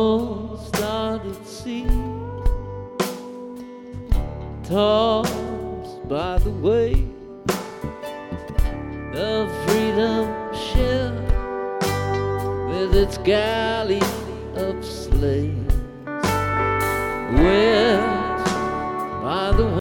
lost at sea, tossed by the wave, the freedom ship with its galley of slaves, wet by the